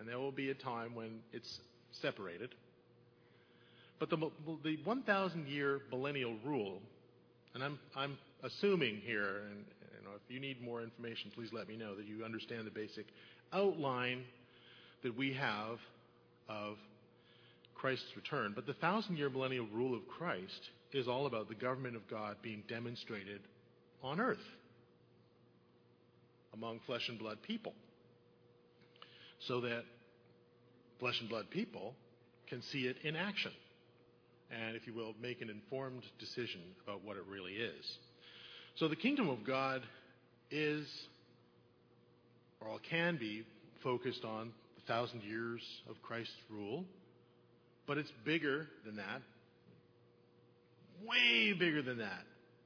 and there will be a time when it's separated. But the 1,000-year millennial rule, and I'm assuming here, and if you need more information, please let me know that you understand the basic outline that we have of Christ's return. But the 1,000-year millennial rule of Christ is all about the government of God being demonstrated on earth among flesh and blood people, so that flesh and blood people can see it in action and, if you will, make an informed decision about what it really is. So the kingdom of God is, or can be, focused on the 1,000 years of Christ's rule, but it's bigger than that, way bigger than that.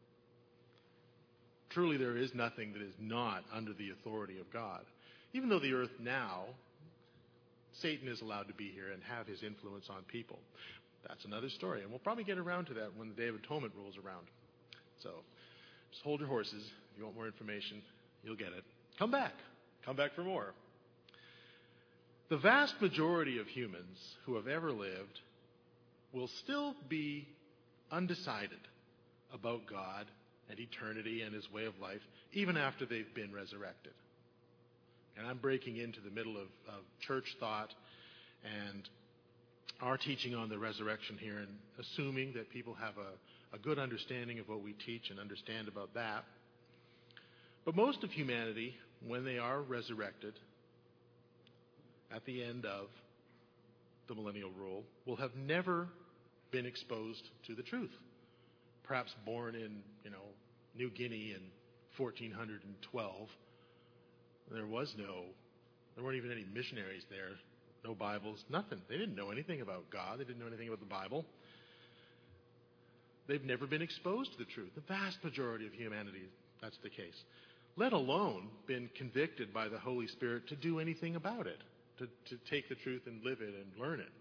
Truly, there is nothing that is not under the authority of God. Even though the earth now, Satan is allowed to be here and have his influence on people. That's another story, and we'll probably get around to that when the Day of Atonement rolls around. So just hold your horses. If you want more information, you'll get it. Come back. Come back for more. The vast majority of humans who have ever lived will still be undecided about God and eternity and his way of life, even after they've been resurrected. And I'm breaking into the middle of church thought and our teaching on the resurrection here, and assuming that people have a good understanding of what we teach and understand about that. But most of humanity, when they are resurrected at the end of the millennial rule, will have never been exposed to the truth. Perhaps born in, New Guinea in 1412. There weren't even any missionaries there. No Bibles, nothing. They didn't know anything about God. They didn't know anything about the Bible. They've never been exposed to the truth. The vast majority of humanity, that's the case. Let alone been convicted by the Holy Spirit to do anything about it, to take the truth and live it and learn it.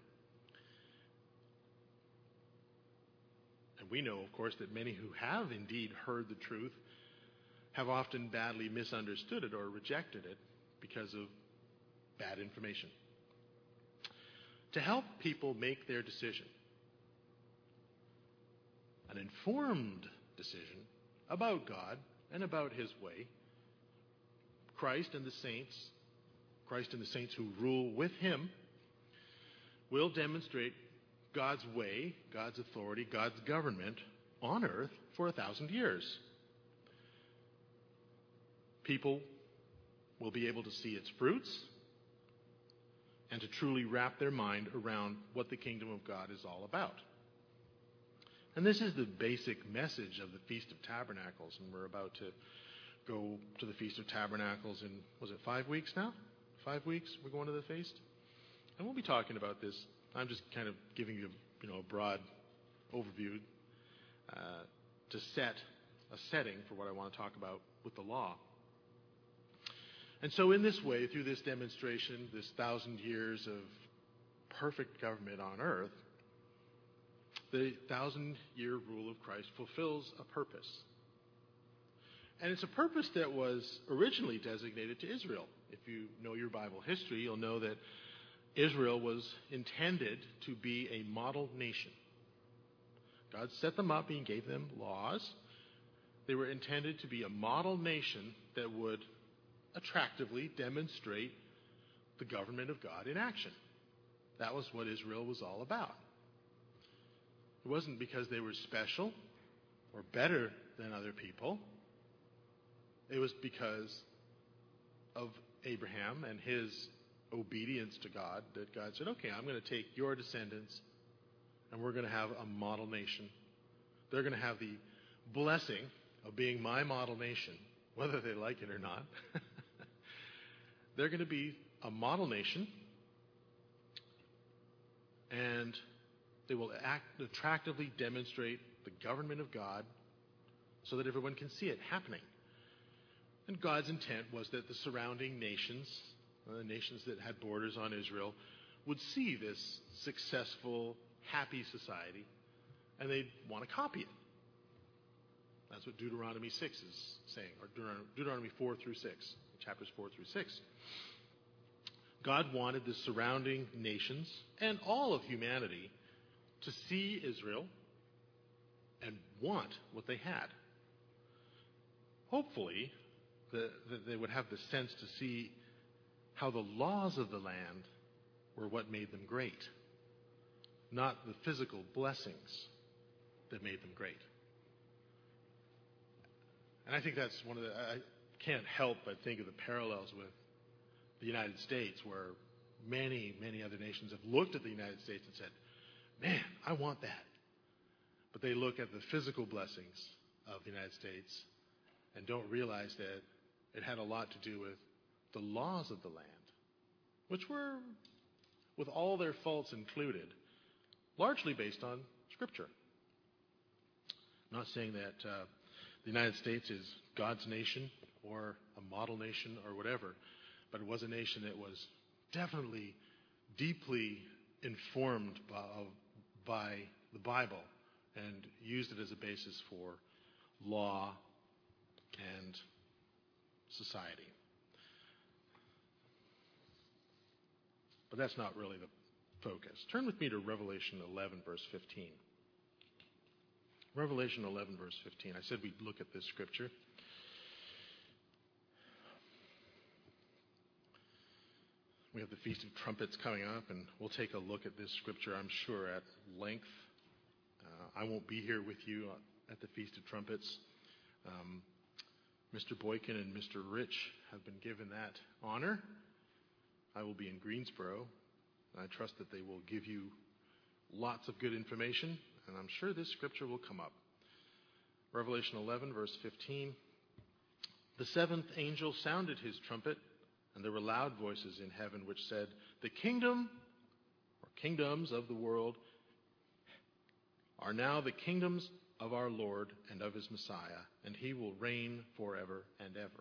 And we know, of course, that many who have indeed heard the truth have often badly misunderstood it or rejected it because of bad information. To help people make their decision, an informed decision about God and about his way, Christ and the saints who rule with him will demonstrate God's way, God's authority, God's government on earth for 1,000 years. People will be able to see its fruits and to truly wrap their mind around what the kingdom of God is all about. And this is the basic message of the Feast of Tabernacles, and we're about to go to the Feast of Tabernacles in, 5 weeks now? 5 weeks we're going to the feast? And we'll be talking about this. I'm just kind of giving you, a broad overview to set a setting for what I want to talk about with the law. And so in this way, through this demonstration, this 1,000 years of perfect government on earth, the 1,000-year rule of Christ fulfills a purpose. And it's a purpose that was originally designated to Israel. If you know your Bible history, you'll know that Israel was intended to be a model nation. God set them up and gave them laws. They were intended to be a model nation that would attractively demonstrate the government of God in action. That was what Israel was all about. It wasn't because they were special or better than other people. It was because of Abraham and his obedience to God that God said, okay, I'm going to take your descendants and we're going to have a model nation. They're going to have the blessing of being my model nation, whether they like it or not. They're going to be a model nation, and they will attractively demonstrate the government of God so that everyone can see it happening. And God's intent was that the surrounding nations, the nations that had borders on Israel, would see this successful, happy society, and they'd want to copy it. That's what Deuteronomy 6 is saying, or Deuteronomy 4 through 6, chapters 4 through 6. God wanted the surrounding nations and all of humanity to see Israel and want what they had. Hopefully, that they would have the sense to see how the laws of the land were what made them great, not the physical blessings that made them great. And I think that's one of the... I can't help but think of the parallels with the United States, where many, many other nations have looked at the United States and said, man, I want that. But they look at the physical blessings of the United States and don't realize that it had a lot to do with the laws of the land, which were, with all their faults included, largely based on Scripture. I'm not saying that the United States is God's nation or a model nation or whatever, but it was a nation that was definitely deeply informed by the Bible and used it as a basis for law and society. But that's not really the focus. Turn with me to Revelation 11, verse 15. Revelation 11, verse 15. I said we'd look at this scripture. We have the Feast of Trumpets coming up, and we'll take a look at this scripture, I'm sure, at length. I won't be here with you at the Feast of Trumpets. Mr. Boykin and Mr. Rich have been given that honor. I will be in Greensboro, and I trust that they will give you lots of good information, and I'm sure this scripture will come up. Revelation 11, verse 15. The seventh angel sounded his trumpet, and there were loud voices in heaven which said, the kingdom, or kingdoms of the world, are now the kingdoms of our Lord and of his Messiah, and he will reign forever and ever.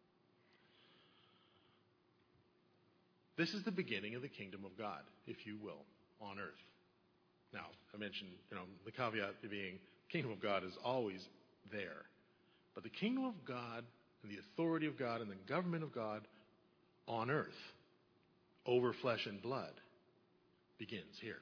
This is the beginning of the kingdom of God, if you will, on earth. Now, I mentioned, the caveat being, the kingdom of God is always there. But the kingdom of God and the authority of God and the government of God on earth, over flesh and blood, begins here.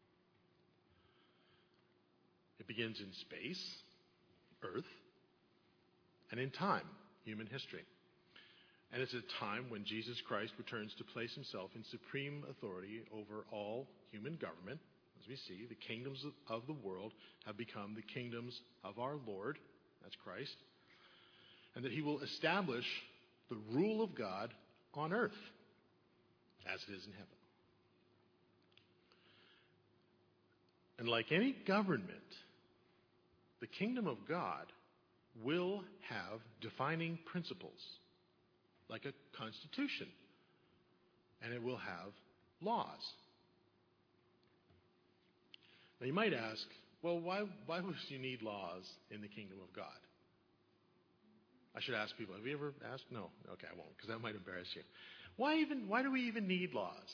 It begins in space, earth, and in time, human history. And it's a time when Jesus Christ returns to place himself in supreme authority over all human government. As we see, the kingdoms of the world have become the kingdoms of our Lord, that's Christ, and that he will establish the rule of God on earth as it is in heaven. And like any government, the kingdom of God will have defining principles, like a constitution, and it will have laws. Now you might ask, well, why would you need laws in the kingdom of God? I should ask people, have you ever asked? No. Okay, I won't, because that might embarrass you. Why do we even need laws?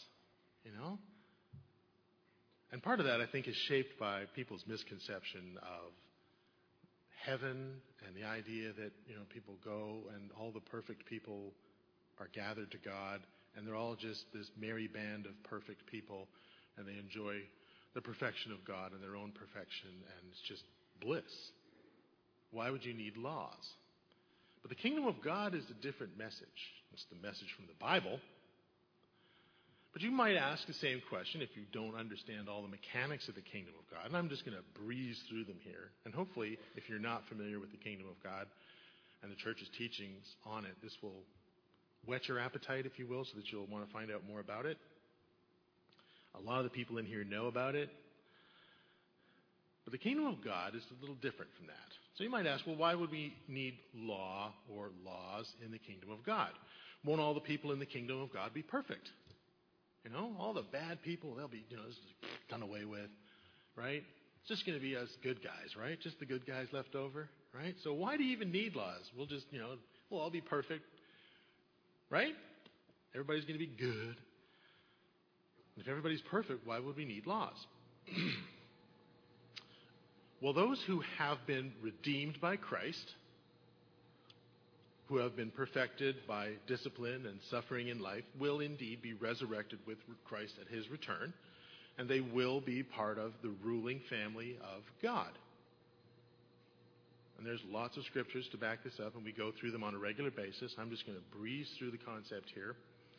And part of that, I think, is shaped by people's misconception of heaven and the idea that, people go and all the perfect people are gathered to God, and they're all just this merry band of perfect people, and they enjoy the perfection of God and their own perfection, and it's just bliss. Why would you need laws? But the kingdom of God is a different message. It's the message from the Bible. But you might ask the same question if you don't understand all the mechanics of the kingdom of God. And I'm just going to breeze through them here. And hopefully, if you're not familiar with the kingdom of God and the church's teachings on it, this will whet your appetite, if you will, so that you'll want to find out more about it. A lot of the people in here know about it. But the kingdom of God is a little different from that. So you might ask, well, why would we need law or laws in the kingdom of God? Won't all the people in the kingdom of God be perfect? All the bad people, they'll be, done away with, right? It's just going to be us good guys, right? Just the good guys left over, right? So why do you even need laws? We'll just, we'll all be perfect, right? Everybody's going to be good. If everybody's perfect, why would we need laws? Well, those who have been redeemed by Christ who have been perfected by discipline and suffering in life will indeed be resurrected with Christ at his return, and they will be part of the ruling family of God. And there's lots of scriptures to back this up, and we go through them on a regular basis. I'm just going to breeze through the concept here.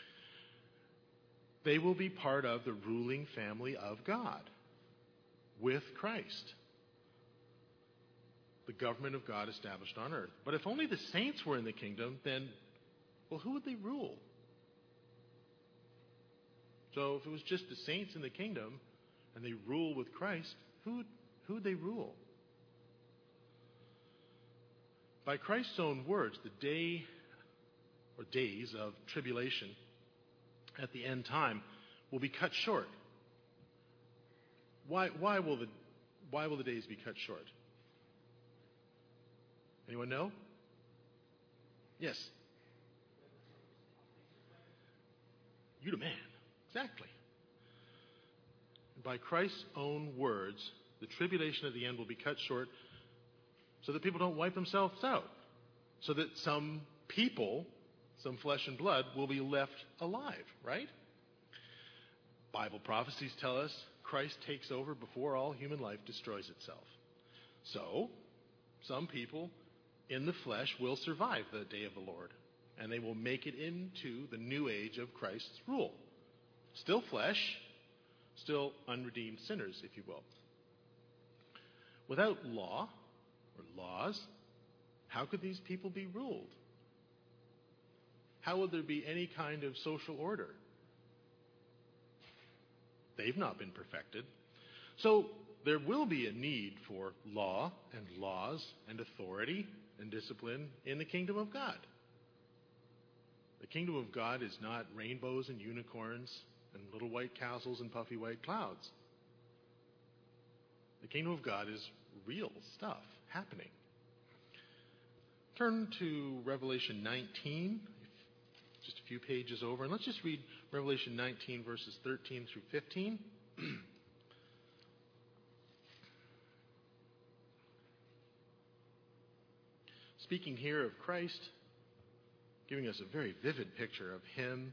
They will be part of the ruling family of God with Christ. The government of God established on earth. But if only the saints were in the kingdom, then, well, who would they rule? So if it was just the saints in the kingdom and they rule with Christ, who would they rule? By Christ's own words, the day or days of tribulation at the end time will be cut short. Why will the days be cut short? Anyone know? Yes. You the man. Exactly. By Christ's own words, the tribulation at the end will be cut short so that people don't wipe themselves out. So that some people, some flesh and blood, will be left alive, right? Bible prophecies tell us Christ takes over before all human life destroys itself. So, some people in the flesh will survive the day of the Lord, and they will make it into the new age of Christ's rule. Still flesh, still unredeemed sinners, if you will. Without law or laws, how could these people be ruled? How would there be any kind of social order? They've not been perfected. So there will be a need for law and laws and authority and discipline in the kingdom of God. The kingdom of God is not rainbows and unicorns and little white castles and puffy white clouds. The kingdom of God is real stuff happening. Turn to Revelation 19, just a few pages over, and let's just read Revelation 19, verses 13 through 15. Speaking here of Christ, giving us a very vivid picture of him.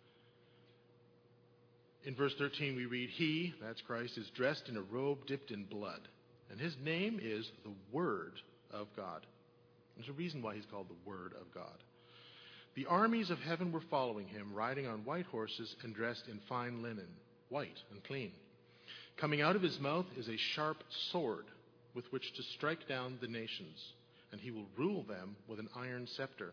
In verse 13 we read, He, that's Christ, is dressed in a robe dipped in blood, and his name is the Word of God. There's a reason why he's called the Word of God. The armies of heaven were following him, riding on white horses and dressed in fine linen, white and clean. Coming out of his mouth is a sharp sword with which to strike down the nations, and he will rule them with an iron scepter.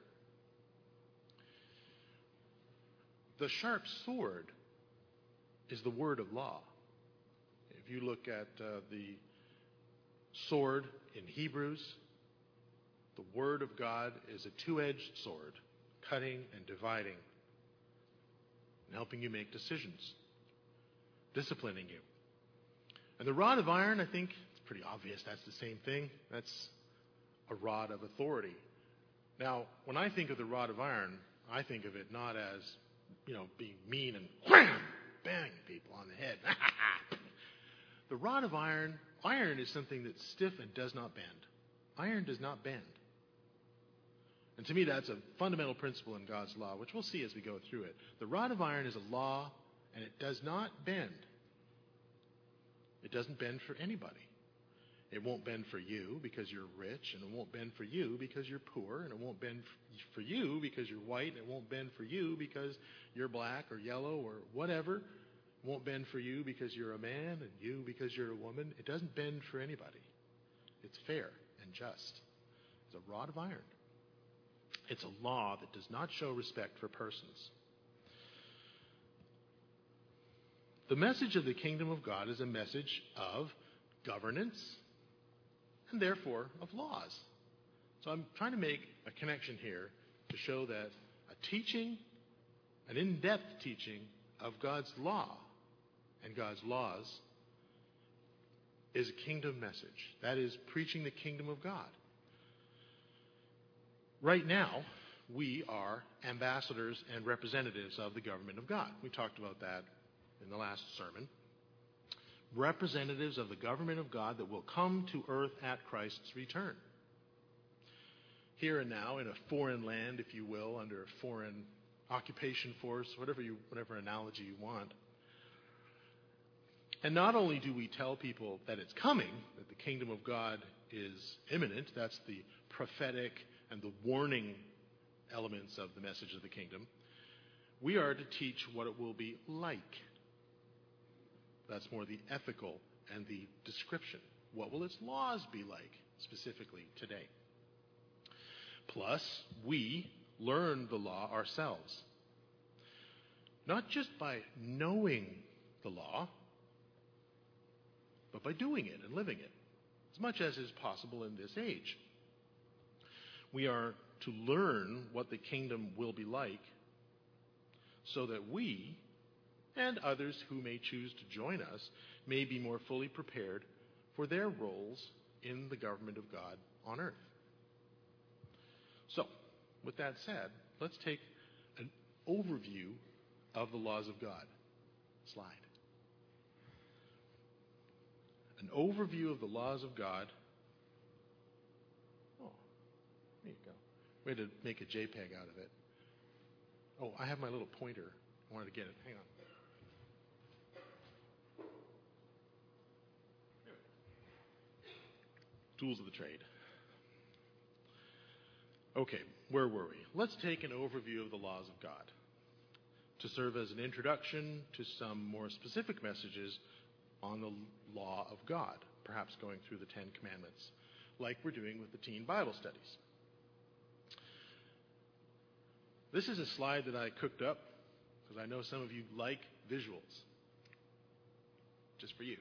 The sharp sword is the word of law. If you look at the sword in Hebrews, the word of God is a two-edged sword, cutting and dividing, and helping you make decisions, disciplining you. And the rod of iron, I think it's pretty obvious that's the same thing. That's a rod of authority. Now, when I think of the rod of iron, I think of it not as, being mean and wham, bang people on the head. The rod of iron is something that's stiff and does not bend. Iron does not bend. And to me, that's a fundamental principle in God's law, which we'll see as we go through it. The rod of iron is a law, and it does not bend. It doesn't bend for anybody. It won't bend for you because you're rich, and it won't bend for you because you're poor, and it won't bend for you because you're white, and it won't bend for you because you're black or yellow or whatever. It won't bend for you because you're a man and you because you're a woman. It doesn't bend for anybody. It's fair and just. It's a rod of iron. It's a law that does not show respect for persons. The message of the kingdom of God is a message of governance and therefore of laws. So I'm trying to make a connection here to show that a teaching, an in-depth teaching of God's law and God's laws is a kingdom message. That is preaching the kingdom of God. Right now, we are ambassadors and representatives of the government of God. We talked about that in the last sermon. Representatives of the government of God that will come to earth at Christ's return. here and now in a foreign land, if you will, under a foreign occupation force, whatever analogy you want. And not only do we tell people that it's coming, that the kingdom of God is imminent, that's the prophetic and the warning elements of the message of the kingdom, we are to teach what it will be like. That's more the ethical and the description. What will its laws be like, specifically today? Plus, we learn the law ourselves. Not just by knowing the law, but by doing it and living it, as much as is possible in this age. We are to learn what the kingdom will be like so that we and others who may choose to join us may be more fully prepared for their roles in the government of God on earth. So, with that said, let's take an overview of the laws of God. Slide. An overview of the laws of God. Oh, there you go. We had to make a JPEG out of it. Oh, I have my little pointer. I wanted to get it. Hang on. Tools of the trade. Okay, where were we? Let's take an overview of the laws of God to serve as an introduction to some more specific messages on the law of God, perhaps going through the Ten Commandments, like we're doing with the teen Bible studies. This is a slide that I cooked up because I know some of you like visuals. Just for you.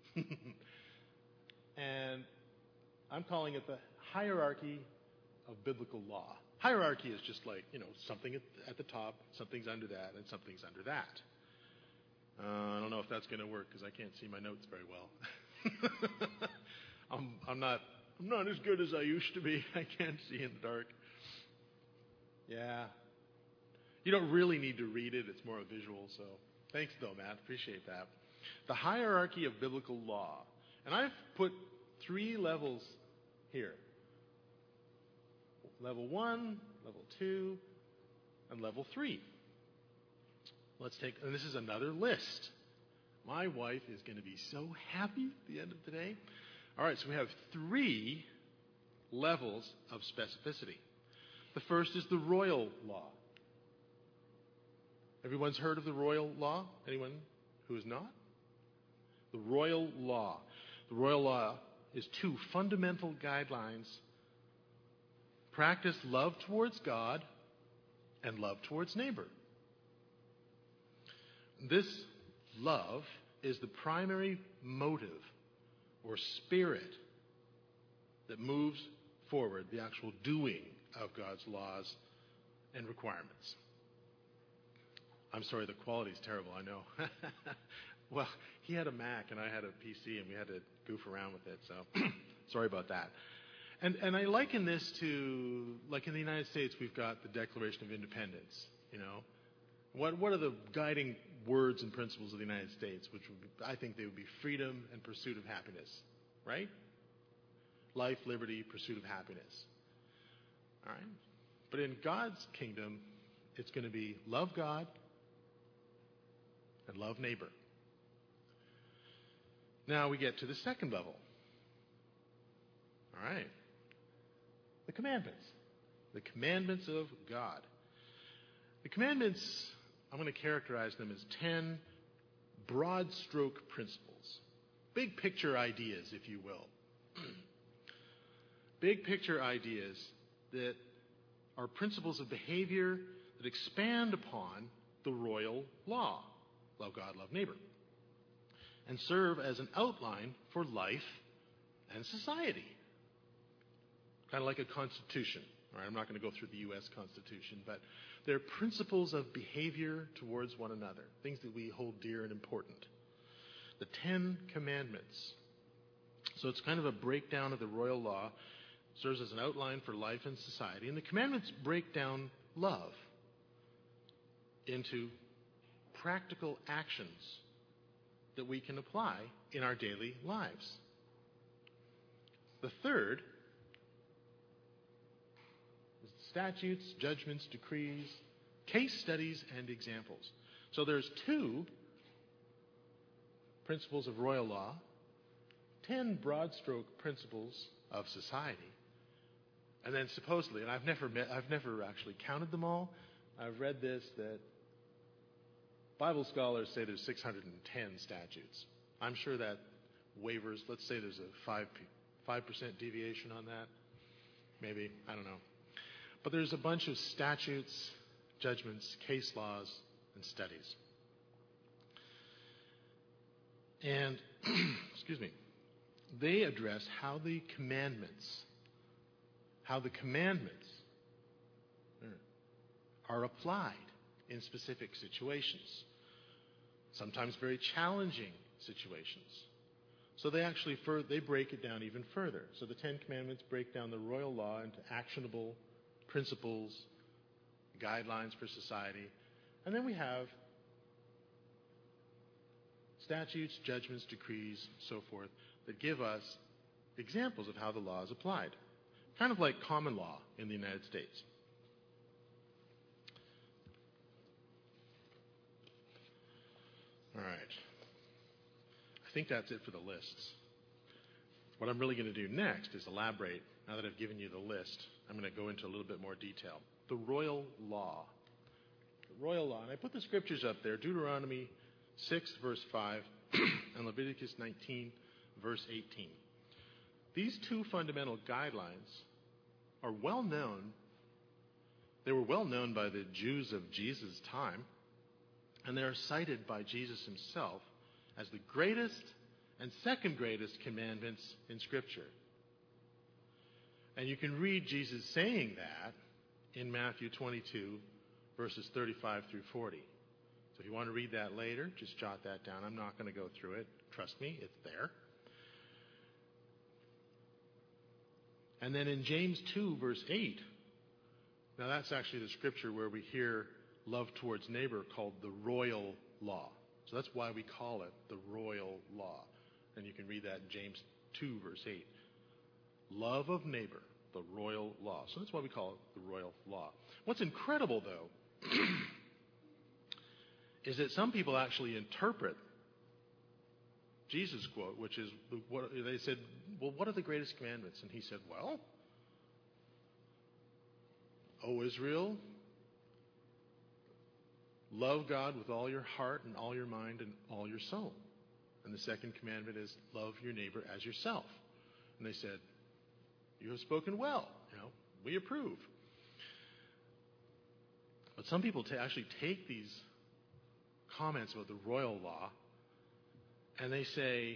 And I'm calling it the hierarchy of biblical law. Hierarchy is just like, something at the top, something's under that, and something's under that. I don't know if that's going to work because I can't see my notes very well. I'm not as good as I used to be. I can't see in the dark. Yeah. You don't really need to read it. It's more a visual. So thanks, though, Matt. Appreciate that. The hierarchy of biblical law. And I've put 3 levels here. Level 1, level 2, and level 3. And this is another list. My wife is going to be so happy at the end of the day. All right, so we have 3 levels of specificity. The first is the royal law. Everyone's heard of the royal law? Anyone who is not? The royal law. The royal law is 2 fundamental guidelines. Practice love towards God and love towards neighbor. This love is the primary motive or spirit that moves forward the actual doing of God's laws and requirements. I'm sorry, the quality's terrible, I know. Well, he had a Mac and I had a PC and we had to goof around with it, so sorry about that. And I liken this to, like in the United States, we've got the Declaration of Independence, What are the guiding words and principles of the United States? Which I think they would be freedom and pursuit of happiness, right? Life, liberty, pursuit of happiness. All right? But in God's kingdom, it's going to be love God and love neighbor. Now we get to the second level. All right. The commandments. The commandments of God. The commandments, I'm going to characterize them as 10 broad stroke principles. Big picture ideas, if you will. Big picture ideas that are principles of behavior that expand upon the royal law. Love God, love neighbor. And serve as an outline for life and society. Kind of like a constitution. All right, I'm not going to go through the U.S. Constitution, but they're principles of behavior towards one another, things that we hold dear and important. The 10 Commandments. So it's kind of a breakdown of the royal law, serves as an outline for life and society. And the commandments break down love into practical actions that we can apply in our daily lives. The third statutes, judgments, decrees, case studies, and examples. So there's 2 principles of royal law, 10 broad stroke principles of society, and then supposedly, and I've never actually counted them all. I've read this, that Bible scholars say there's 610 statutes. I'm sure that wavers. Let's say there's a 5% deviation on that. Maybe. I don't know. But there's a bunch of statutes, judgments, case laws, and studies. And, excuse me, they address how the commandments are applied in specific situations, sometimes very challenging situations. So they break it down even further. So the 10 Commandments break down the royal law into actionable principles, guidelines for society. And then we have statutes, judgments, decrees, so forth, that give us examples of how the law is applied. Kind of like common law in the United States. All right. I think that's it for the lists. What I'm really going to do next is elaborate. Now that I've given you the list, I'm going to go into a little bit more detail. The royal law. The royal law. And I put the scriptures up there. Deuteronomy 6, verse 5, and Leviticus 19, verse 18. These 2 fundamental guidelines are well known. They were well known by the Jews of Jesus' time, and they are cited by Jesus himself as the greatest and second greatest commandments in Scripture. And you can read Jesus saying that in Matthew 22, verses 35 through 40. So if you want to read that later, just jot that down. I'm not going to go through it. Trust me, it's there. And then in James 2, verse 8, now that's actually the scripture where we hear love towards neighbor called the royal law. So that's why we call it the royal law. And you can read that in James 2, verse 8. Love of neighbor, the royal law. So that's why we call it the royal law. What's incredible, though, is that some people actually interpret Jesus' quote, which is, what they said, well, what are the greatest commandments? And he said, well, O Israel, love God with all your heart and all your mind and all your soul. And the second commandment is love your neighbor as yourself. And they said, you have spoken well. We approve. But some people actually take these comments about the royal law and they say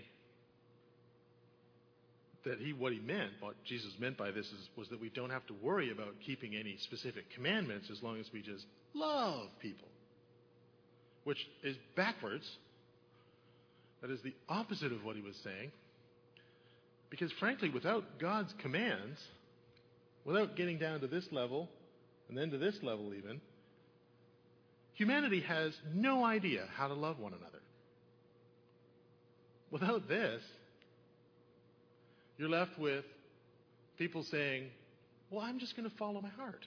that what Jesus meant by this was that we don't have to worry about keeping any specific commandments as long as we just love people. Which is backwards. That is the opposite of what he was saying. Because frankly, without God's commands, without getting down to this level, and then to this level even, humanity has no idea how to love one another. Without this, you're left with people saying, well, I'm just going to follow my heart.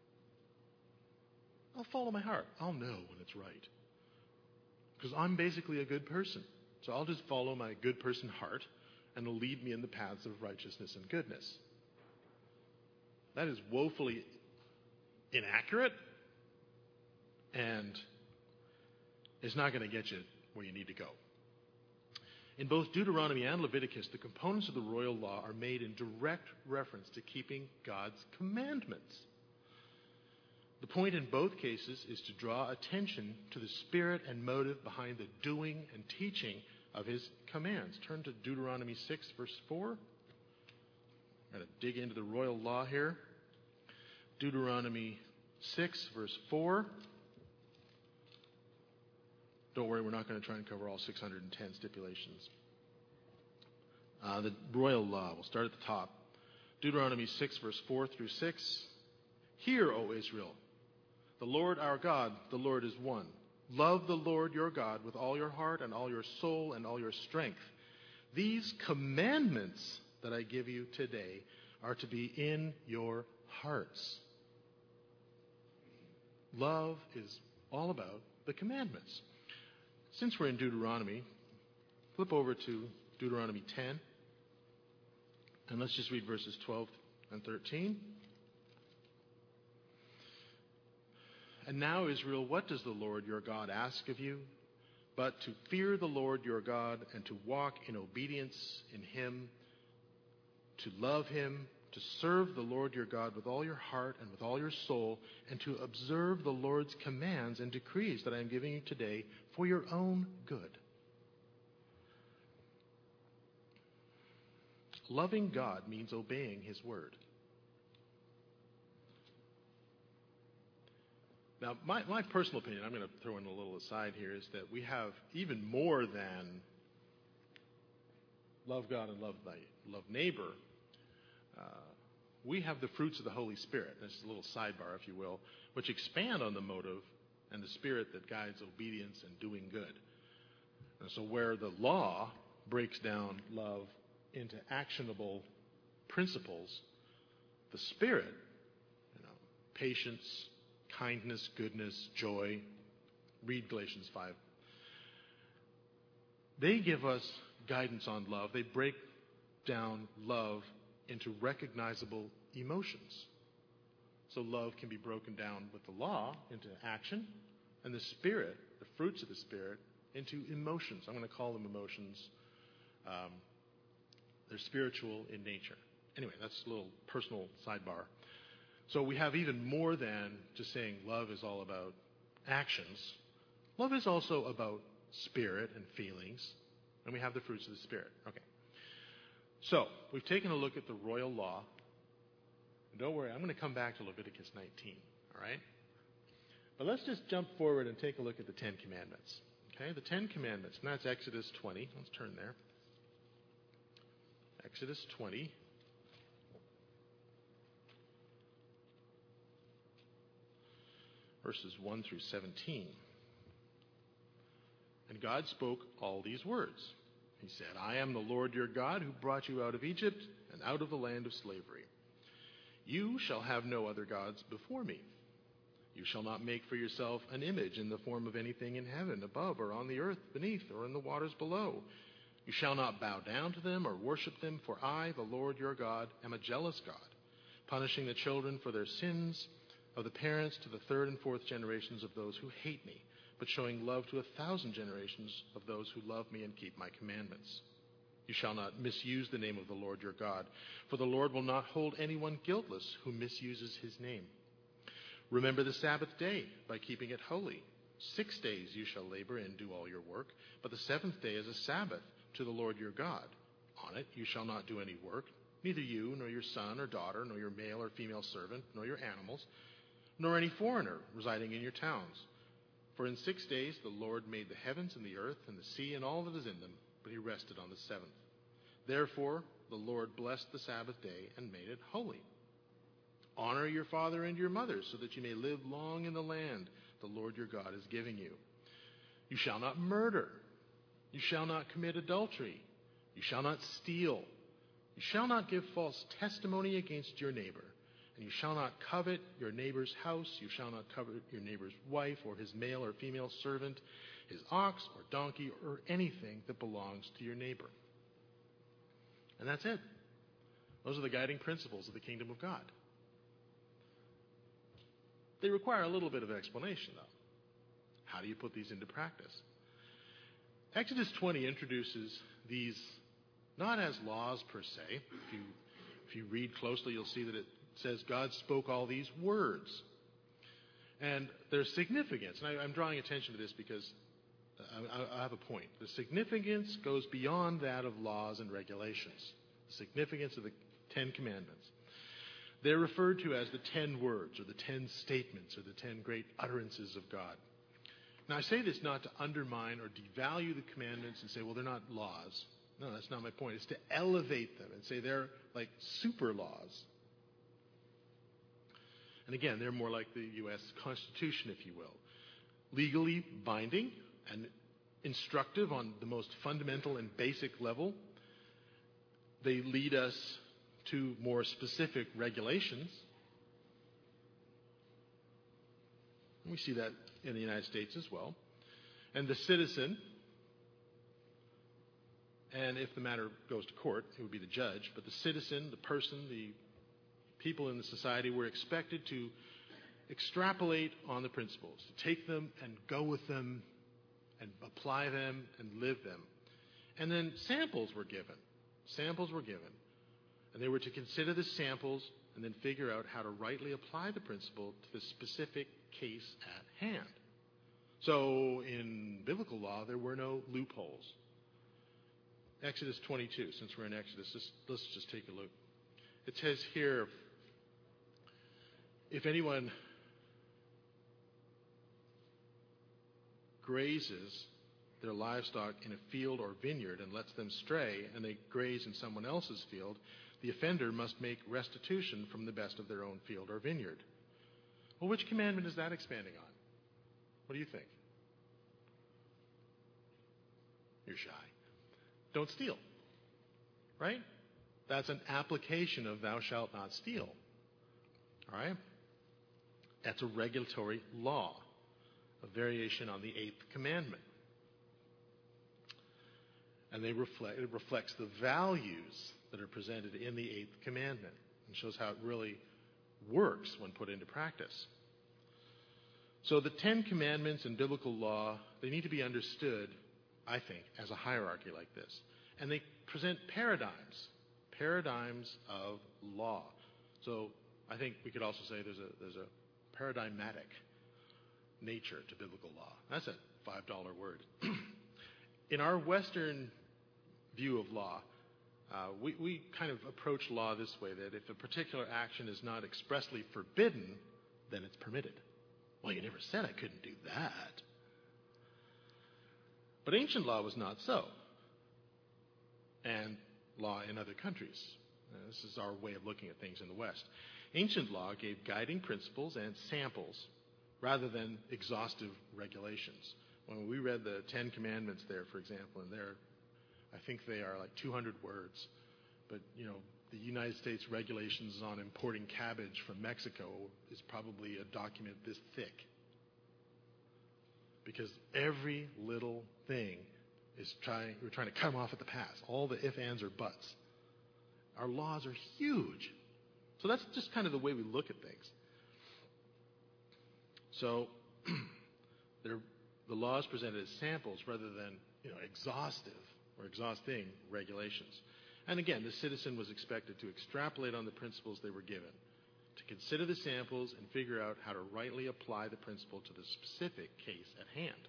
I'll follow my heart. I'll know when it's right. Because I'm basically a good person. So I'll just follow my good person heart, and it'll lead me in the paths of righteousness and goodness. That is woefully inaccurate, and it's not going to get you where you need to go. In both Deuteronomy and Leviticus, the components of the royal law are made in direct reference to keeping God's commandments. The point in both cases is to draw attention to the spirit and motive behind the doing and teaching of his commands. Turn to Deuteronomy 6, verse 4. I'm going to dig into the royal law here. Deuteronomy 6, verse 4. Don't worry, we're not going to try and cover all 610 stipulations. The royal law, we'll start at the top. Deuteronomy 6, verse 4 through 6. Hear, O Israel, the Lord our God, the Lord is one. Love the Lord your God with all your heart and all your soul and all your strength. These commandments that I give you today are to be in your hearts. love is all about the commandments. Since we're in Deuteronomy, flip over to Deuteronomy 10, and let's just read verses 12 and 13. And now, Israel, what does the Lord your God ask of you? But to fear the Lord your God and to walk in obedience in him, to love him, to serve the Lord your God with all your heart and with all your soul, and to observe the Lord's commands and decrees that I am giving you today for your own good. Loving God means obeying his word. Now, my personal opinion, I'm going to throw in a little aside here, is that we have even more than love God and love neighbor. We have the fruits of the Holy Spirit. This is a little sidebar, if you will, which expand on the motive and the spirit that guides obedience and doing good. And so where the law breaks down love into actionable principles, the Spirit, patience, kindness, goodness, joy, read Galatians 5. They give us guidance on love. They break down love into recognizable emotions. So love can be broken down with the law into action, and the Spirit, the fruits of the Spirit, into emotions. I'm going to call them emotions. They're spiritual in nature. Anyway, that's a little personal sidebar. So we have even more than just saying love is all about actions. Love is also about spirit and feelings. And we have the fruits of the Spirit. Okay. So we've taken a look at the royal law. And don't worry, I'm going to come back to Leviticus 19. All right? But let's just jump forward and take a look at the Ten Commandments. Okay? The Ten Commandments. And that's Exodus 20. Let's turn there. Exodus 20. Verses 1 through 17. And God spoke all these words. He said, I am the Lord your God who brought you out of Egypt and out of the land of slavery. You shall have no other gods before me. You shall not make for yourself an image in the form of anything in heaven above or on the earth beneath or in the waters below. You shall not bow down to them or worship them, for I, the Lord your God, am a jealous God, punishing the children for their sins of the parents to the third and fourth generations of those who hate me, but showing love to 1,000 generations of those who love me and keep my commandments. You shall not misuse the name of the Lord your God, for the Lord will not hold anyone guiltless who misuses his name. Remember the Sabbath day by keeping it holy. 6 days you shall labor and do all your work, but the seventh day is a Sabbath to the Lord your God. On it you shall not do any work, neither you, nor your son or daughter, nor your male or female servant, nor your animals, nor any foreigner residing in your towns. For in 6 days the Lord made the heavens and the earth and the sea and all that is in them, but he rested on the seventh. Therefore the Lord blessed the Sabbath day and made it holy. Honor your father and your mother, so that you may live long in the land the Lord your God is giving you. You shall not murder. You shall not commit adultery. You shall not steal. You shall not give false testimony against your neighbor. And you shall not covet your neighbor's house. You shall not covet your neighbor's wife or his male or female servant, his ox or donkey, or anything that belongs to your neighbor. And that's it. Those are the guiding principles of the kingdom of God. They require a little bit of explanation, though. How do you put these into practice? Exodus 20 introduces these not as laws per se. If you read closely, you'll see that it says God spoke all these words. And their significance, and I'm drawing attention to this because I have a point. The significance goes beyond that of laws and regulations. The significance of the Ten Commandments. They're referred to as the 10 words or the 10 statements or the 10 great utterances of God. Now, I say this not to undermine or devalue the commandments and say, well, they're not laws. No, that's not my point. It's to elevate them and say they're like super laws. And again, they're more like the U.S. Constitution, if you will. Legally binding and instructive on the most fundamental and basic level. They lead us to more specific regulations. We see that in the United States as well. And the citizen, and if the matter goes to court, it would be the judge, but the citizen, the person, the people in the society were expected to extrapolate on the principles, to take them and go with them and apply them and live them. And then samples were given. Samples were given. And they were to consider the samples and then figure out how to rightly apply the principle to the specific case at hand. So in biblical law, there were no loopholes. Exodus 22, since we're in Exodus, let's just take a look. It says here, if anyone grazes their livestock in a field or vineyard and lets them stray, and they graze in someone else's field, the offender must make restitution from the best of their own field or vineyard. Well, which commandment is that expanding on? What do you think? You're shy. Don't steal. Right? That's an application of thou shalt not steal. All right? That's a regulatory law, a variation on the 8th commandment. And it reflects the values that are presented in the 8th commandment and shows how it really works when put into practice. So the 10 commandments in biblical law, they need to be understood, I think, as a hierarchy like this. And they present paradigms of law. So I think we could also say there's a paradigmatic nature to biblical law. That's a $5 word. In our Western view of law, we kind of approach law this way, that if a particular action is not expressly forbidden, then it's permitted. Well, you never said I couldn't do that. But ancient law was not so. And law in other countries. This is our way of looking at things in the West. Ancient law gave guiding principles and samples rather than exhaustive regulations. When we read the 10 Commandments there, for example, and I think they are like 200 words. But, the United States regulations on importing cabbage from Mexico is probably a document this thick. Because every little thing we're trying to come off at the pass. All the if, ands, or buts. Our laws are huge. So that's just kind of the way we look at things. So the laws presented as samples rather than exhaustive or exhausting regulations. And again, the citizen was expected to extrapolate on the principles they were given, to consider the samples and figure out how to rightly apply the principle to the specific case at hand.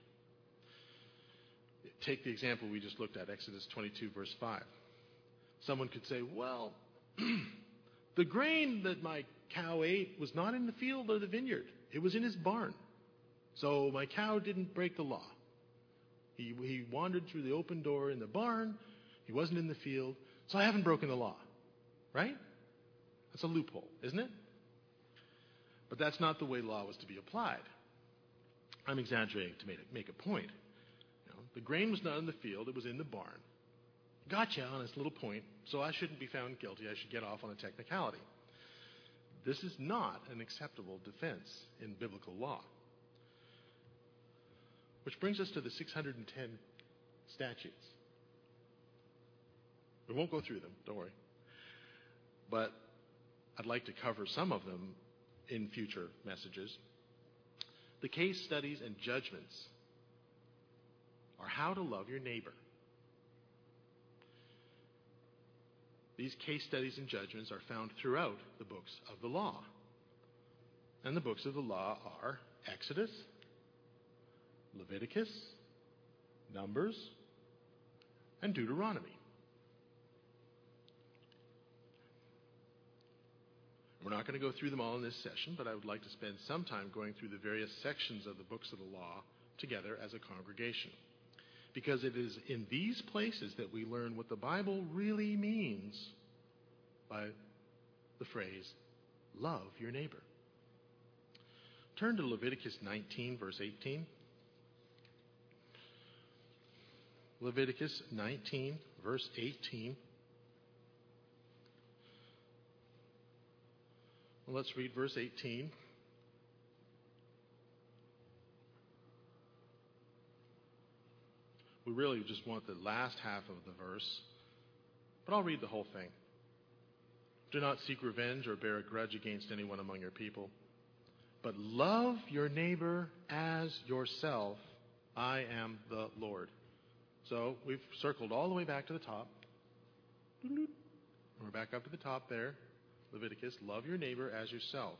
Take the example we just looked at, Exodus 22, verse 5. Someone could say, well, the grain that my cow ate was not in the field or the vineyard. It was in his barn. So my cow didn't break the law. He wandered through the open door in the barn. He wasn't in the field. So I haven't broken the law. Right? That's a loophole, isn't it? But that's not the way law was to be applied. I'm exaggerating to make a point. The grain was not in the field. It was in the barn. Gotcha on this little point, so I shouldn't be found guilty. I should get off on a technicality. This is not an acceptable defense in biblical law. Which brings us to the 610 statutes. We won't go through them, don't worry. But I'd like to cover some of them in future messages. The case studies and judgments are how to love your neighbor. These case studies and judgments are found throughout the books of the law. And the books of the law are Exodus, Leviticus, Numbers, and Deuteronomy. We're not going to go through them all in this session, but I would like to spend some time going through the various sections of the books of the law together as a congregation. Because it is in these places that we learn what the Bible really means by the phrase, love your neighbor. Turn to Leviticus 19, verse 18. Leviticus 19, verse 18. Well, let's read verse 18. we really just want the last half of the verse, but I'll read the whole thing. Do not seek revenge or bear a grudge against anyone among your people, but love your neighbor as yourself. I am the Lord. So we've circled all the way back to the top. We're back up to the top there. Leviticus, love your neighbor as yourself.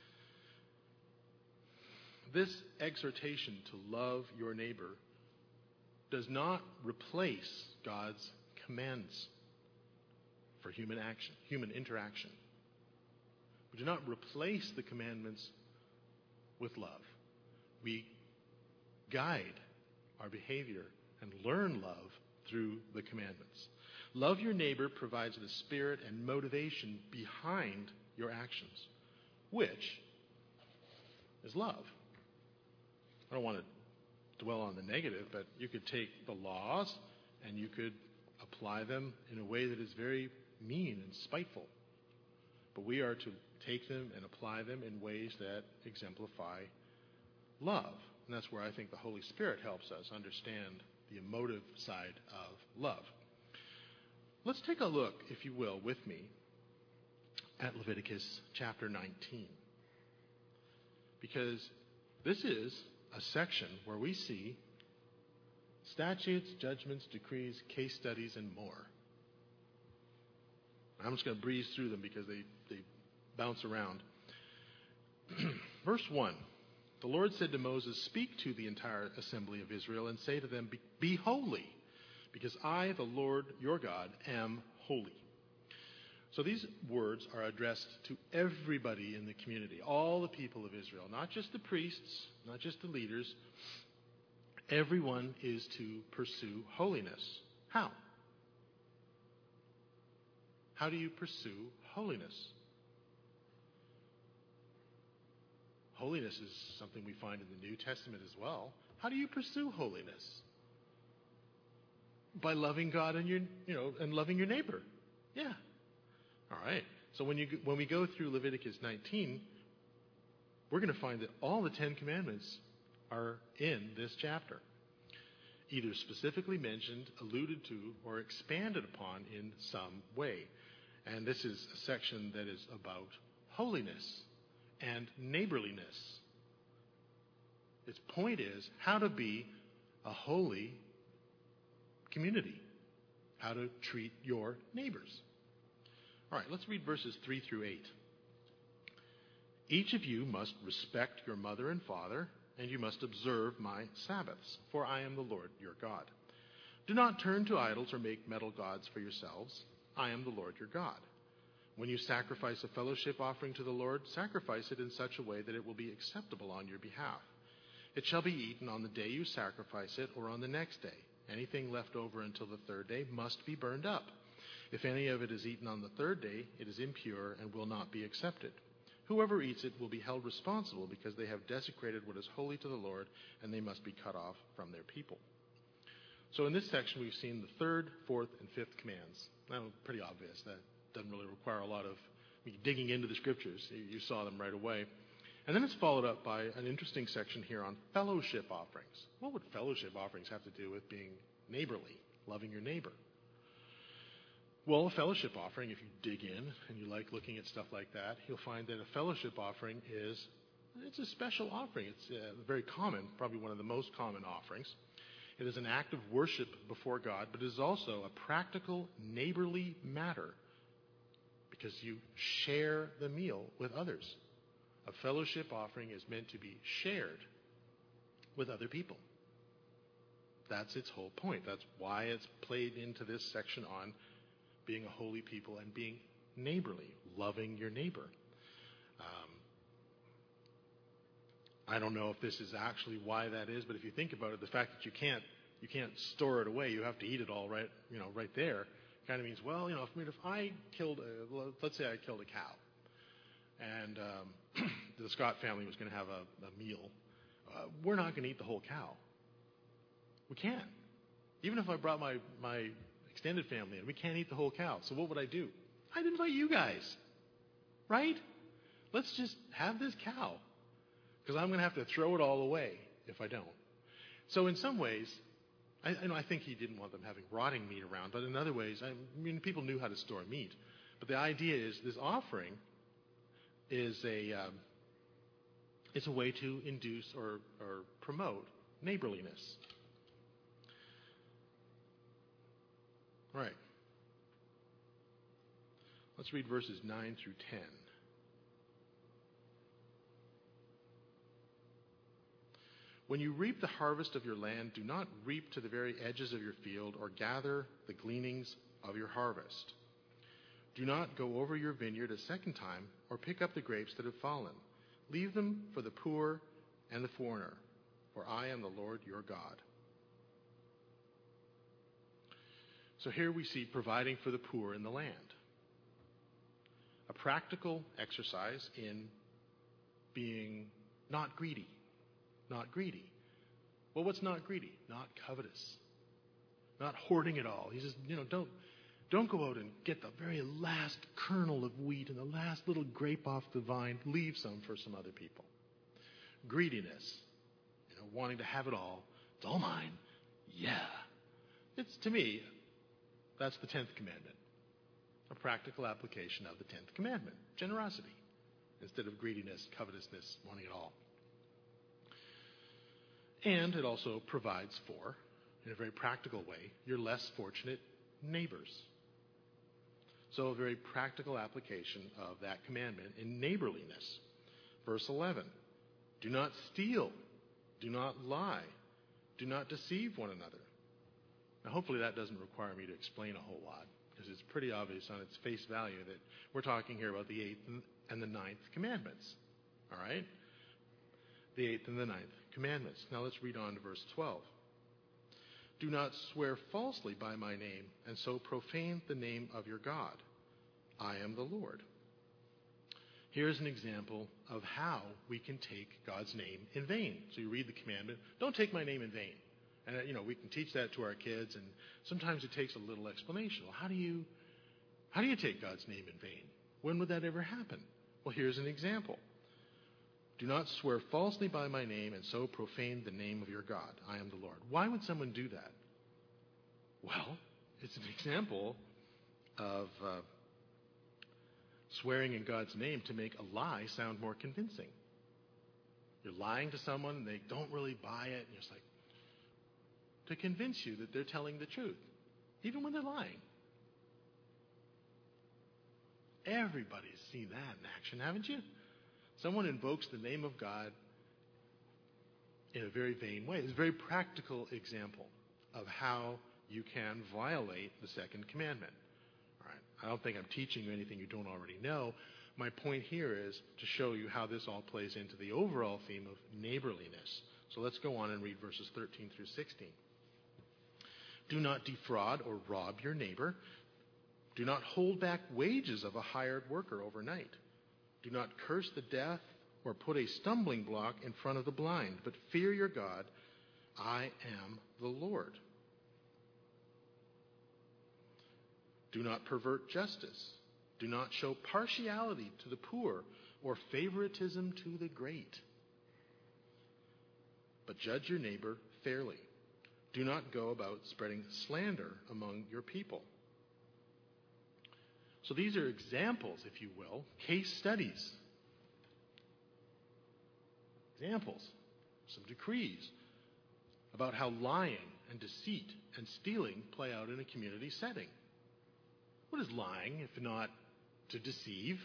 This exhortation to love your neighbor does not replace God's commands for human action, human interaction. We do not replace the commandments with love. We guide our behavior and learn love through the commandments. Love your neighbor provides the spirit and motivation behind your actions, which is love. I don't want to dwell on the negative, but you could take the laws and you could apply them in a way that is very mean and spiteful. But we are to take them and apply them in ways that exemplify love. And that's where I think the Holy Spirit helps us understand the emotive side of love. Let's take a look, if you will, with me at Leviticus chapter 19. Because this is a section where we see statutes, judgments, decrees, case studies, and more. I'm just going to breeze through them because they bounce around. Verse 1. The Lord said to Moses, "Speak to the entire assembly of Israel and say to them, Be holy, because I, the Lord your God, am holy." So these words are addressed to everybody in the community, all the people of Israel, not just the priests, not just the leaders. Everyone is to pursue holiness. How? How do you pursue holiness? Holiness is something we find in the New Testament as well. How do you pursue holiness? By loving God and and loving your neighbor. Yeah. All right. So when we go through Leviticus 19, we're going to find that all the 10 Commandments are in this chapter, either specifically mentioned, alluded to, or expanded upon in some way. And this is a section that is about holiness and neighborliness. Its point is how to be a holy community, how to treat your neighbors. All right, let's read verses 3 through 8. Each of you must respect your mother and father, and you must observe my Sabbaths, for I am the Lord your God. Do not turn to idols or make metal gods for yourselves. I am the Lord your God. When you sacrifice a fellowship offering to the Lord, sacrifice it in such a way that it will be acceptable on your behalf. It shall be eaten on the day you sacrifice it or on the next day. Anything left over until the third day must be burned up. If any of it is eaten on the third day, it is impure and will not be accepted. Whoever eats it will be held responsible because they have desecrated what is holy to the Lord, and they must be cut off from their people. So in this section, we've seen the third, fourth, and fifth commands. Now, pretty obvious. That doesn't really require a lot of digging into the scriptures. You saw them right away. And then it's followed up by an interesting section here on fellowship offerings. What would fellowship offerings have to do with being neighborly, loving your neighbor? Well, a fellowship offering, if you dig in and you like looking at stuff like that, you'll find that a fellowship offering it's a special offering. It's very common, probably one of the most common offerings. It is an act of worship before God, but it is also a practical, neighborly matter because you share the meal with others. A fellowship offering is meant to be shared with other people. That's its whole point. That's why it's played into this section on being a holy people and being neighborly, loving your neighbor. I don't know if this is actually why that is, but if you think about it, the fact that you can't store it away, you have to eat it all right there, kind of means, well, if I killed, let's say I killed a cow, and the Scott family was going to have a meal, we're not going to eat the whole cow. We can't. Even if I brought my extended family in, we can't eat the whole cow. So what would I do? I'd invite you guys, right? Let's just have this cow, because I'm going to have to throw it all away if I don't. So in some ways, I think he didn't want them having rotting meat around, but in other ways, people knew how to store meat. But the idea is this offering is it's a way to induce or promote neighborliness. All right. Let's read verses 9 through 10. When you reap the harvest of your land, do not reap to the very edges of your field or gather the gleanings of your harvest. Do not go over your vineyard a second time or pick up the grapes that have fallen. Leave them for the poor and the foreigner, for I am the Lord your God. So here we see providing for the poor in the land. A practical exercise in being not greedy. Not greedy. Well, what's not greedy? Not covetous. Not hoarding it all. He says, don't go out and get the very last kernel of wheat and the last little grape off the vine. Leave some for some other people. Greediness. Wanting to have it all. It's all mine. Yeah. It's, to me, that's the 10th commandment. A practical application of the 10th commandment. Generosity. Instead of greediness, covetousness, wanting it all. And it also provides for, in a very practical way, your less fortunate neighbors. So a very practical application of that commandment in neighborliness. Verse 11, do not steal, do not lie, do not deceive one another. Now hopefully that doesn't require me to explain a whole lot, because it's pretty obvious on its face value that we're talking here about the 8th and the 9th commandments. All right? The 8th and the 9th commandments. Now let's read on to verse 12. Do not swear falsely by my name, and so profane the name of your God. I am the Lord. Here's an example of how we can take God's name in vain. So you read the commandment, don't take my name in vain. And, we can teach that to our kids, and sometimes it takes a little explanation. Well, how do you take God's name in vain? When would that ever happen? Well, here's an example. Do not swear falsely by my name and so profane the name of your God. I am the Lord. Why would someone do that? Well, it's an example of swearing in God's name to make a lie sound more convincing. You're lying to someone and they don't really buy it. And you're just like, to convince you that they're telling the truth, even when they're lying. Everybody's seen that in action, haven't you? Someone invokes the name of God in a very vain way. It's a very practical example of how you can violate the 2nd commandment. All right. I don't think I'm teaching you anything you don't already know. My point here is to show you how this all plays into the overall theme of neighborliness. So let's go on and read verses 13 through 16. Do not defraud or rob your neighbor. Do not hold back wages of a hired worker overnight. Do not curse the deaf or put a stumbling block in front of the blind, but fear your God. I am the Lord. Do not pervert justice. Do not show partiality to the poor or favoritism to the great. But judge your neighbor fairly. Do not go about spreading slander among your people. So these are examples, if you will, case studies. Examples, some decrees about how lying and deceit and stealing play out in a community setting. What is lying if not to deceive?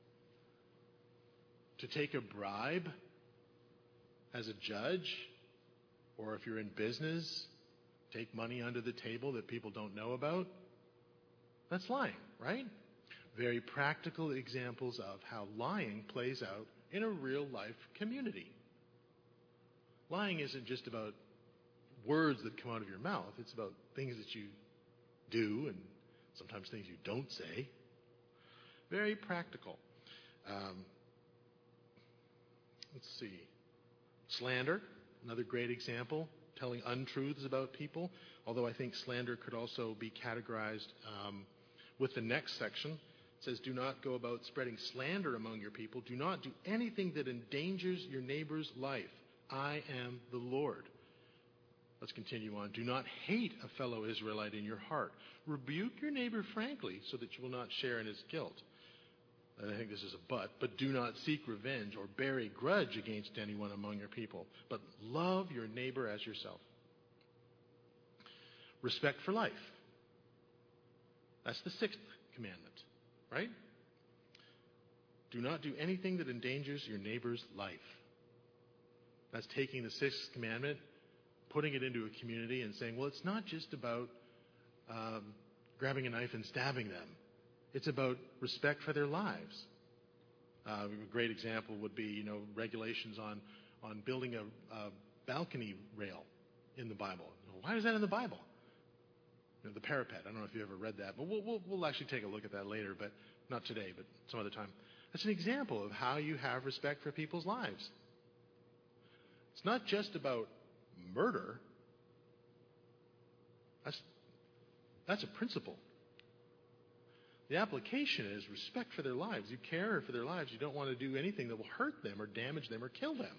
To take a bribe as a judge? Or if you're in business, take money under the table that people don't know about? That's lying, right? Very practical examples of how lying plays out in a real-life community. Lying isn't just about words that come out of your mouth. It's about things that you do and sometimes things you don't say. Very practical. Let's see. Slander, another great example. Telling untruths about people. Although I think slander could also be categorized with the next section. It says, do not go about spreading slander among your people. Do not do anything that endangers your neighbor's life. I am the Lord. Let's continue on. Do not hate a fellow Israelite in your heart. Rebuke your neighbor frankly so that you will not share in his guilt. I think this is a but do not seek revenge or bear a grudge against anyone among your people, but love your neighbor as yourself. Respect for life. That's the 6th commandment, right? Do not do anything that endangers your neighbor's life. That's taking the 6th commandment, putting it into a community and saying, well, it's not just about grabbing a knife and stabbing them. It's about respect for their lives. A great example would be, regulations on building a balcony rail in the Bible. Why is that in the Bible? The parapet. I don't know if you ever read that, but we'll actually take a look at that later, but not today, but some other time. That's an example of how you have respect for people's lives. It's not just about murder. That's a principle. The application is respect for their lives. You care for their lives. You don't want to do anything that will hurt them or damage them or kill them.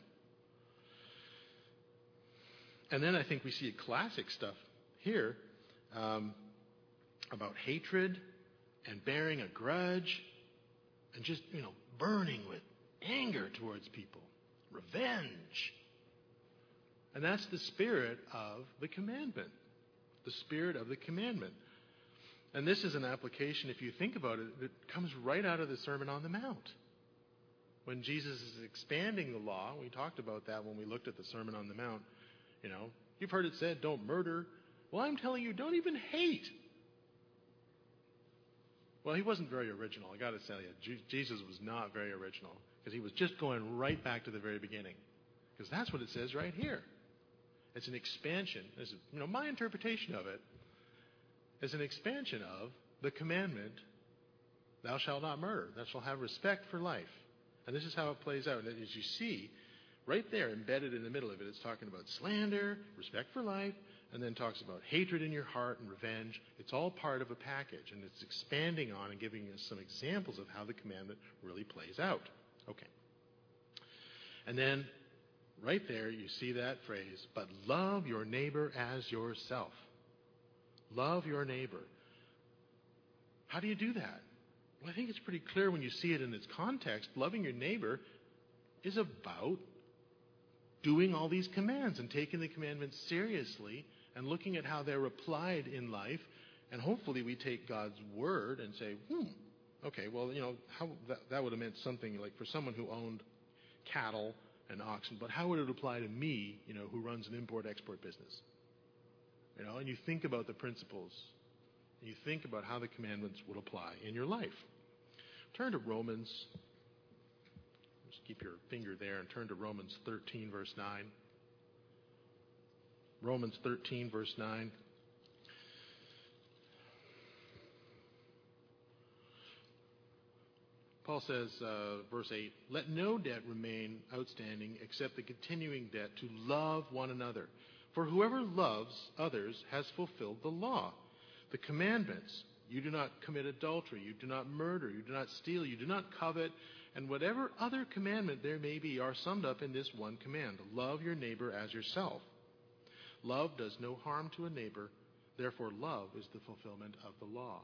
And then I think we see classic stuff here about hatred and bearing a grudge and just, burning with anger towards people. Revenge. And that's the spirit of the commandment. The spirit of the commandment. And this is an application, if you think about it, that comes right out of the Sermon on the Mount. When Jesus is expanding the law, we talked about that when we looked at the Sermon on the Mount. You've heard it said, don't murder. Well, I'm telling you, don't even hate. Well, he wasn't very original, I got to tell you. Jesus was not very original, because he was just going right back to the very beginning. Because that's what it says right here. It's an expansion. This is, my interpretation of it is an expansion of the commandment, thou shalt not murder. Thou shalt have respect for life. And this is how it plays out. And as you see, right there, embedded in the middle of it, it's talking about slander, respect for life, and then talks about hatred in your heart and revenge. It's all part of a package, and it's expanding on and giving us some examples of how the commandment really plays out. Okay. And then right there, you see that phrase, but love your neighbor as yourself. Love your neighbor. How do you do that? Well, I think it's pretty clear when you see it in its context. Loving your neighbor is about doing all these commands and taking the commandments seriously and looking at how they're applied in life. And hopefully we take God's word and say, okay, well, how that would have meant something like for someone who owned cattle and oxen, but how would it apply to me, who runs an import-export business? And you think about the principles. And you think about how the commandments would apply in your life. Turn to Romans. Just keep your finger there and turn to Romans 13, verse 9. Romans 13, verse 9. Paul says, verse 8, let no debt remain outstanding except the continuing debt to love one another. For whoever loves others has fulfilled the law. The commandments, you do not commit adultery, you do not murder, you do not steal, you do not covet, and whatever other commandment there may be are summed up in this one command. Love your neighbor as yourself. Love does no harm to a neighbor, therefore love is the fulfillment of the law.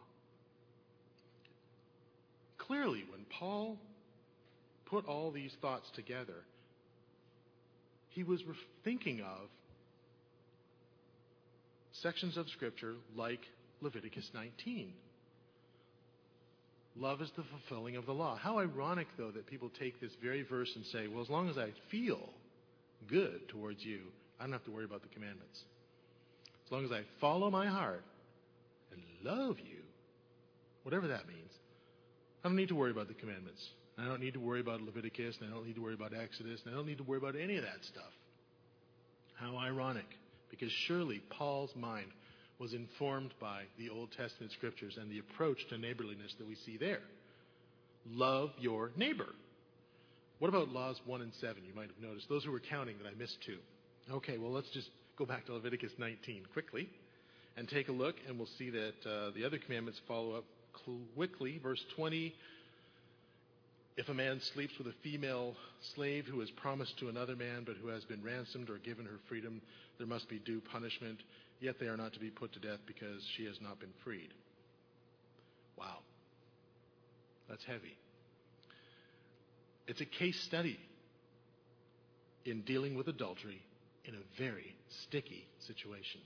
Clearly, when Paul put all these thoughts together, he was thinking of sections of Scripture like Leviticus 19. Love is the fulfilling of the law. How ironic, though, that people take this very verse and say, well, as long as I feel good towards you, I don't have to worry about the commandments. As long as I follow my heart and love you, whatever that means, I don't need to worry about the commandments. I don't need to worry about Leviticus, and I don't need to worry about Exodus, and I don't need to worry about any of that stuff. How ironic. Because surely Paul's mind was informed by the Old Testament Scriptures and the approach to neighborliness that we see there. Love your neighbor. What about laws 1 and 7? You might have noticed. Those who were counting that I missed 2. Okay, well, let's just go back to Leviticus 19 quickly and take a look, and we'll see that the other commandments follow up quickly. Verse 20, If a man sleeps with a female slave who is promised to another man but who has been ransomed or given her freedom, there must be due punishment, yet they are not to be put to death because she has not been freed. Wow. That's heavy. It's a case study in dealing with adultery in a very sticky situation.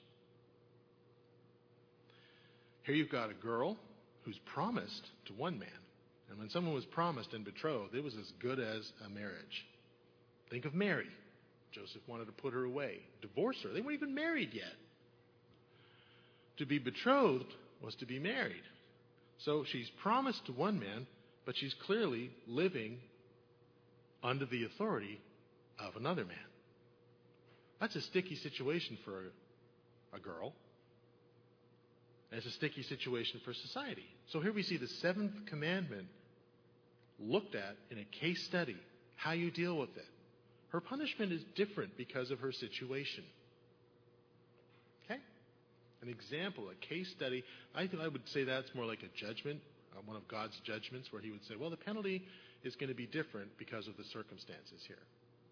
Here you've got a girl who's promised to one man. And when someone was promised and betrothed, it was as good as a marriage. Think of Mary. Joseph wanted to put her away, divorce her. They weren't even married yet. To be betrothed was to be married. So she's promised to one man, but she's clearly living under the authority of another man. That's a sticky situation for a girl. And it's a sticky situation for society. So here we see the seventh commandment looked at in a case study, how you deal with it. Her punishment is different because of her situation. Okay? An example, a case study. I would say that's more like a judgment, one of God's judgments, where he would say, well, the penalty is going to be different because of the circumstances here.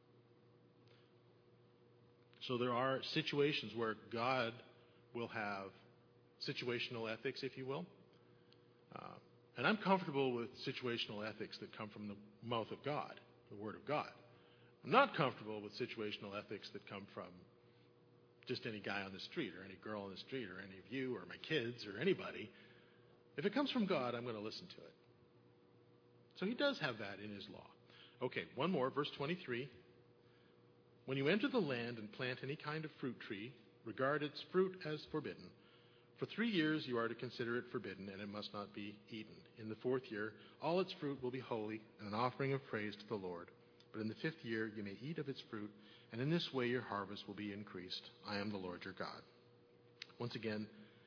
So there are situations where God will have situational ethics, if you will. And I'm comfortable with situational ethics that come from the mouth of God, the Word of God. I'm not comfortable with situational ethics that come from just any guy on the street or any girl on the street or any of you or my kids or anybody. If it comes from God, I'm going to listen to it. So he does have that in his law. Okay, one more, verse 23. When you enter the land and plant any kind of fruit tree, regard its fruit as forbidden. For 3 years you are to consider it forbidden, and it must not be eaten. In the 4th year, all its fruit will be holy, and an offering of praise to the Lord. But in the 5th year you may eat of its fruit, and in this way your harvest will be increased. I am the Lord your God. Once again,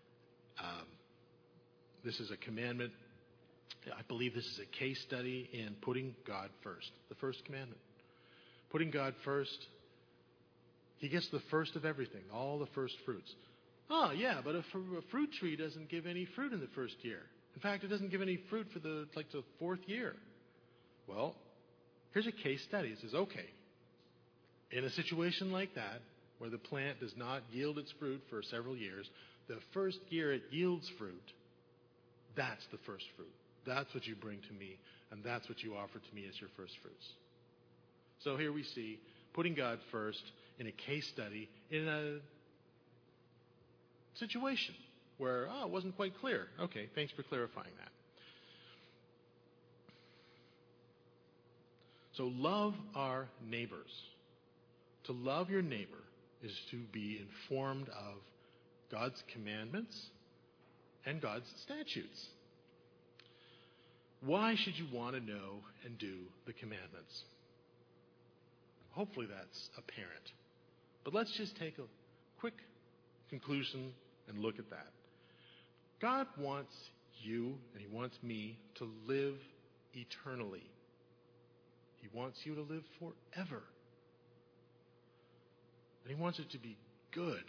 this is a commandment. I believe this is a case study in putting God first. The first commandment. Putting God first. He gets the first of everything, all the first fruits. Oh, yeah, but a fruit tree doesn't give any fruit in the first year. In fact, it doesn't give any fruit for the 4th year. Well, here's a case study. It says, okay, in a situation like that, where the plant does not yield its fruit for several years, the first year it yields fruit, that's the first fruit. That's what you bring to me, and that's what you offer to me as your first fruits. So here we see putting God first in a case study in a situation where, it wasn't quite clear. Okay, thanks for clarifying that. So love our neighbors. To love your neighbor is to be informed of God's commandments and God's statutes. Why should you want to know and do the commandments? Hopefully that's apparent. But let's just take a quick conclusion and look at that. God wants you and he wants me to live eternally. He wants you to live forever. And he wants it to be good.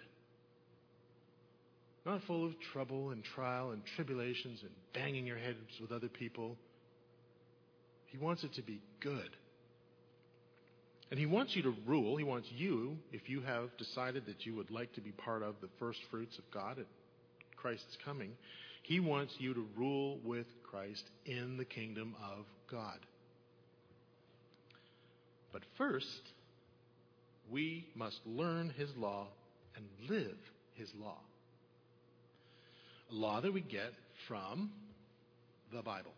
Not full of trouble and trial and tribulations and banging your heads with other people. He wants it to be good. And he wants you to rule. He wants you, if you have decided that you would like to be part of the first fruits of God at Christ's coming, he wants you to rule with Christ in the kingdom of God. But first, we must learn his law and live his law. A law that we get from the Bible.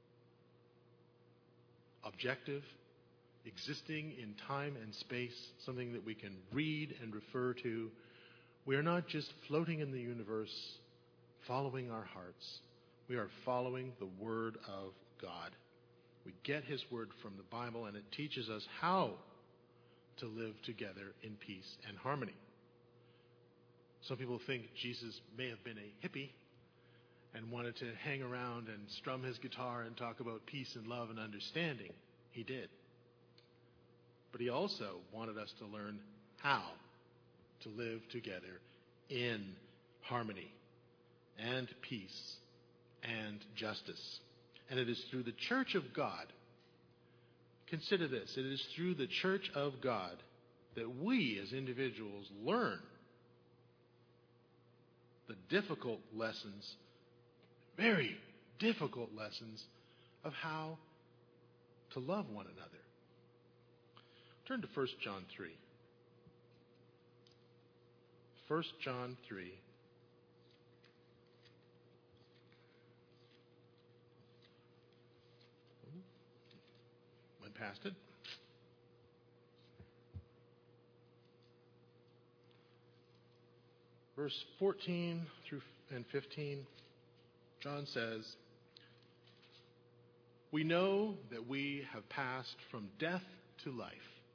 Objective, existing in time and space, something that we can read and refer to. We are not just floating in the universe, following our hearts. We are following the Word of God. We get his Word from the Bible, and it teaches us how to live together in peace and harmony. Some people think Jesus may have been a hippie and wanted to hang around and strum his guitar and talk about peace and love and understanding. He did. But he also wanted us to learn how to live together in harmony and peace and justice. And it is through the church of God Consider this. It is through the church of God that we as individuals learn the difficult lessons, very difficult lessons, of how to love one another. Turn to 1 John 3. 1 John 3. Went past it. Verse 14 through and 15, John says, "We know that we have passed from death to life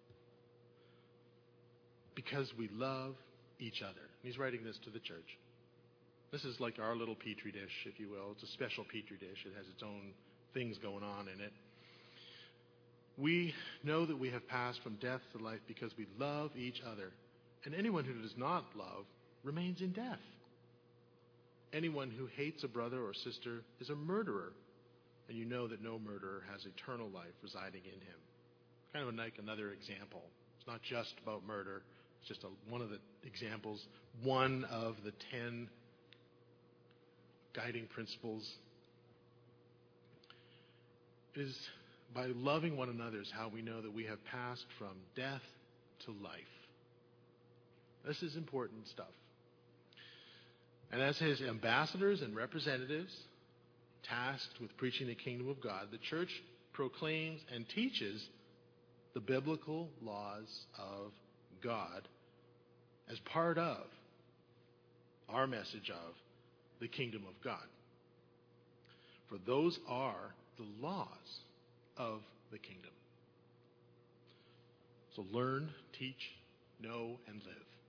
because we love each other." And he's writing this to the church. This is like our little petri dish, if you will. It's a special petri dish. It has its own things going on in it. We know that we have passed from death to life because we love each other. And anyone who does not love remains in death. Anyone who hates a brother or sister is a murderer, and you know that no murderer has eternal life residing in him. Kind of like another example. It's not just about murder. It's just one of the examples, one of the 10 guiding principles is by loving one another is how we know that we have passed from death to life. This is important stuff. And as his ambassadors and representatives tasked with preaching the kingdom of God, the church proclaims and teaches the biblical laws of God as part of our message of the kingdom of God. For those are the laws of the kingdom. So learn, teach, know, and live.